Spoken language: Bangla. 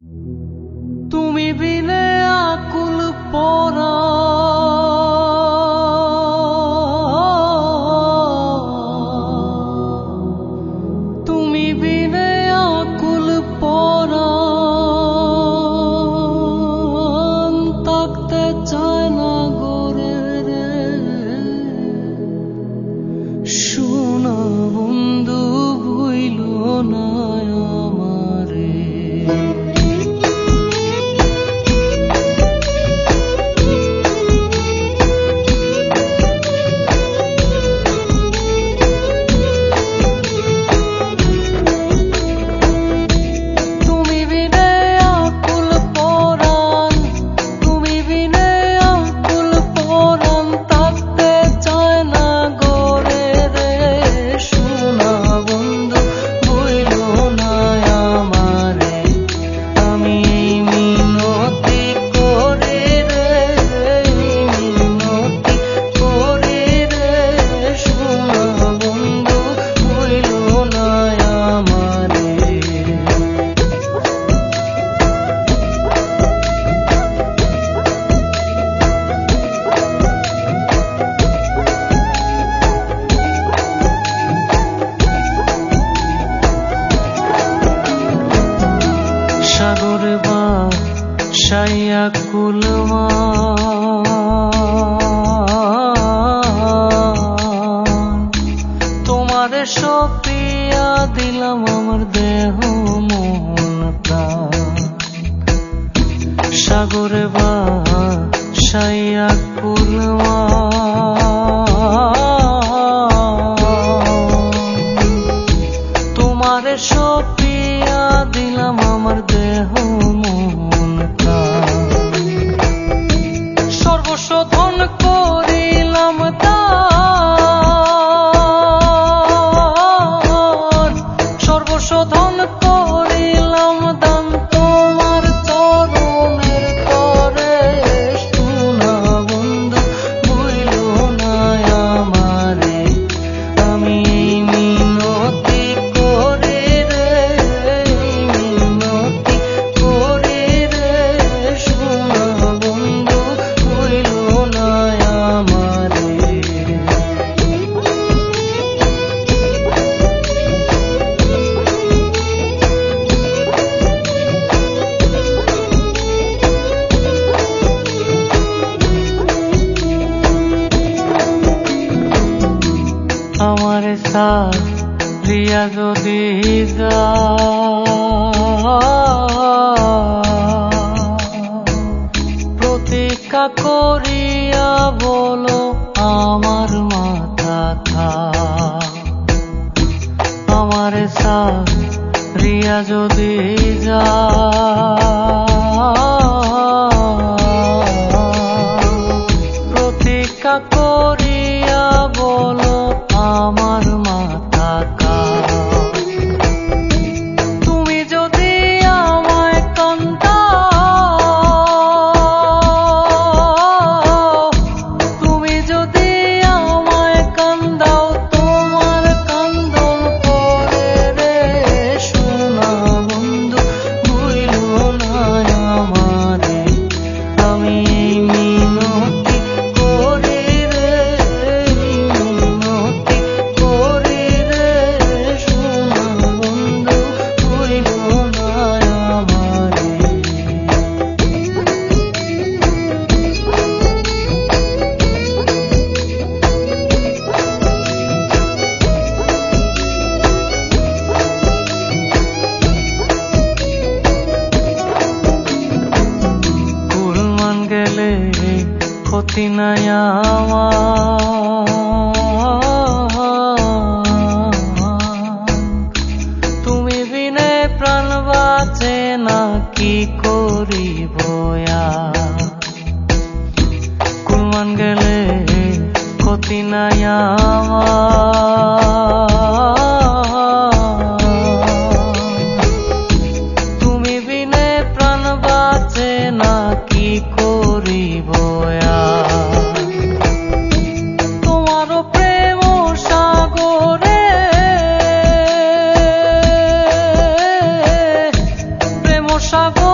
তুমি বিনে আকুল পরা তুমি বিনে আকুল পরা থাকতে চায় না গোরে রে শোনা বন্ধু ভুইল না আমারে সাগরে ভাসাইয়া কুলমা তোমারে সপিয়া দিলাম আমার দেহ মন প্রাণ সাগরে ভাসাইয়া কুলমা তোমারে সপিয়া দিলাম আমার দেহ মন প্রাণ সর্বস্ব ধন করিলাম দান সর্বস্ব ধন করিলাম দান তোমার চরণের তরে শোনা বন্ধু ভুইল না আমারে আমি মিনতি করি রে মিনতি করি রে শোনা বন্ধু ভুইল না আমারে আমারে সারিয়া যদি প্রতীক্ষা করিয়া বলো আমার মাথা থা আমারে সারিয়া যদি প্রতীক্ষা করিয়া বলো আমার মাথা কা তুমি যদি আমায় কান্দাও তুমি যদি আমায় কান্দাও তোমার কান্দন পরে রে শোনা বন্ধু ভুইল না আমারে আমি মিনতি করি রে মিনতি করি রে শোনা বন্ধু ভুইল না আমারে কুলমান গেলে ক্ষতি নাই আমার তুমি বিনে প্রাণ বাঁচে না কি করিব কুলমান গেলে ক্ষতি নাই আমার তুমি বিনে প্রাণ বাঁচে না কি করিব তোমার প্রেম সাগরে প্রেম সাগর